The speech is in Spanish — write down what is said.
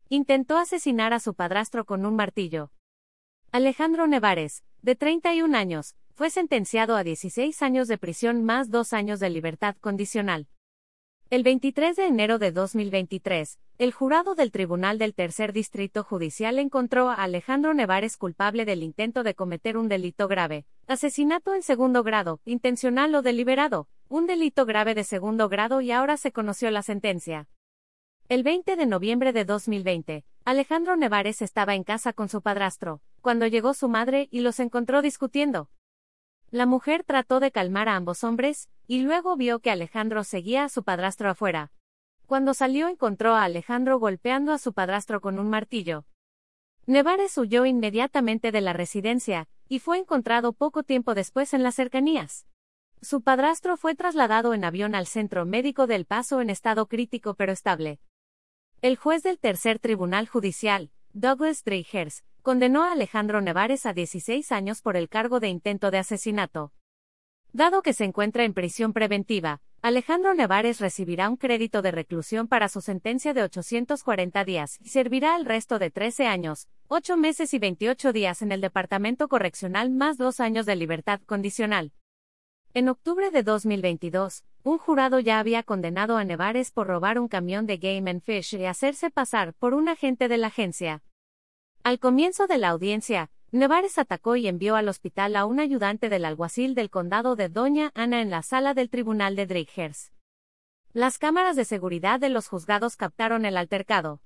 intentó asesinar a su padrastro con un martillo. Alejandro Nevares, de 31 años, fue sentenciado a 16 años de prisión más 2 años de libertad condicional. El 23 de enero de 2023, el jurado del Tribunal del Tercer Distrito Judicial encontró a Alejandro Nevares culpable del intento de cometer un delito grave, asesinato en segundo grado, intencional o deliberado, un delito grave de segundo grado y ahora se conoció la sentencia. El 20 de noviembre de 2020, Alejandro Nevares estaba en casa con su padrastro, cuando llegó su madre y los encontró discutiendo. La mujer trató de calmar a ambos hombres, y luego vio que Alejandro seguía a su padrastro afuera. Cuando salió encontró a Alejandro golpeando a su padrastro con un martillo. Nevares huyó inmediatamente de la residencia, y fue encontrado poco tiempo después en las cercanías. Su padrastro fue trasladado en avión al Centro Médico del Paso en estado crítico pero estable. El juez del Tercer Tribunal Judicial, Douglas Dreigers, condenó a Alejandro Nevares a 16 años por el cargo de intento de asesinato. Dado que se encuentra en prisión preventiva, Alejandro Nevares recibirá un crédito de reclusión para su sentencia de 840 días y servirá el resto de 13 años, 8 meses y 28 días en el Departamento Correccional más 2 años de libertad condicional. En octubre de 2022, un jurado ya había condenado a Nevares por robar un camión de Game and Fish y hacerse pasar por un agente de la agencia. Al comienzo de la audiencia, Nevares atacó y envió al hospital a un ayudante del alguacil del condado de Doña Ana en la sala del tribunal de Dreigers. Las cámaras de seguridad de los juzgados captaron el altercado.